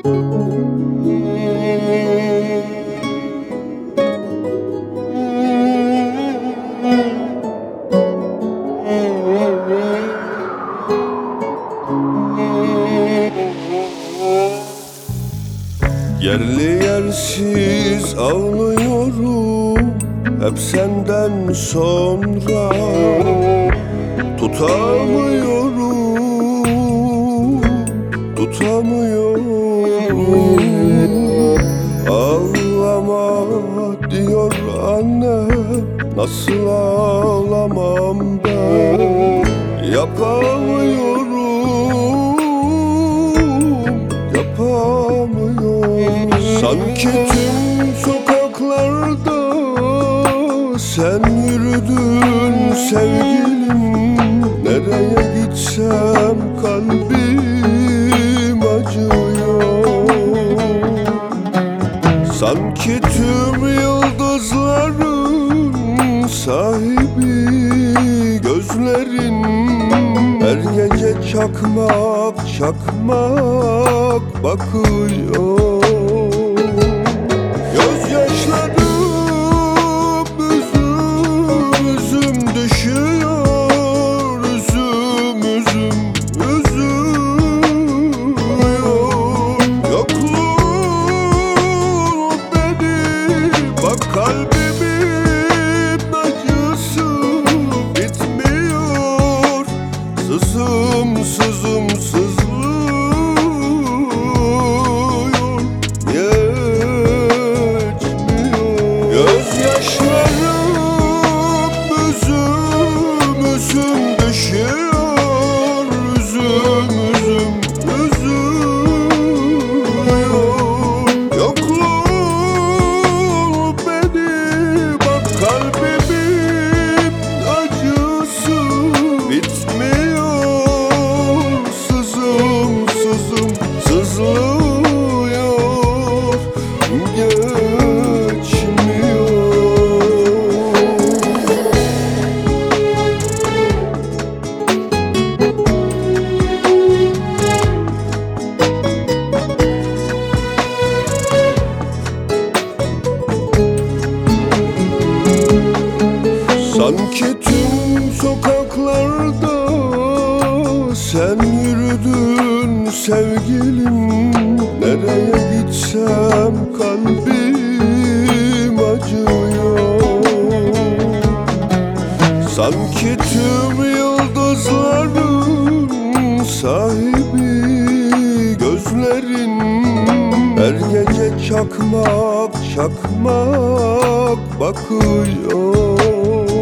Yerli yersiz ağlıyorum hep senden sonra. Tutamıyorum, tutamıyorum. Ağlama diyor annem, nasıl ağlamam ben? Yapamıyorum, yapamıyorum. Sanki tüm sokaklarda sen yürüdün sevgilim. Nereye gitsem kalbim acıyor. Sanki tüm yıldızların sahibi gözlerin. Her gece çakmak çakmak bakıyor. Gözyaşlarım üzüm üzüm düşüyor. Üzüm üzüm üzüyor. Yokluğun beni, bak kalbimin acısı bitmiyor. Sızım sızım sızlıyor, geçmiyor. Gözyaşlarım üzüm üzüm düşüyor. Üzüm üzüm üzüyor. Yokluğun beni, bak kalbimin acısı bitmiyor. Sızım sızım sızlıyor, geçmiyor. Sanki tüm sokaklarda sen yürüdün sevgilim. Nereye gitsem kalbim acıyor. Sanki tüm yıldızların sahibi gözlerin. Her gece çakmak çakmak bakıyor.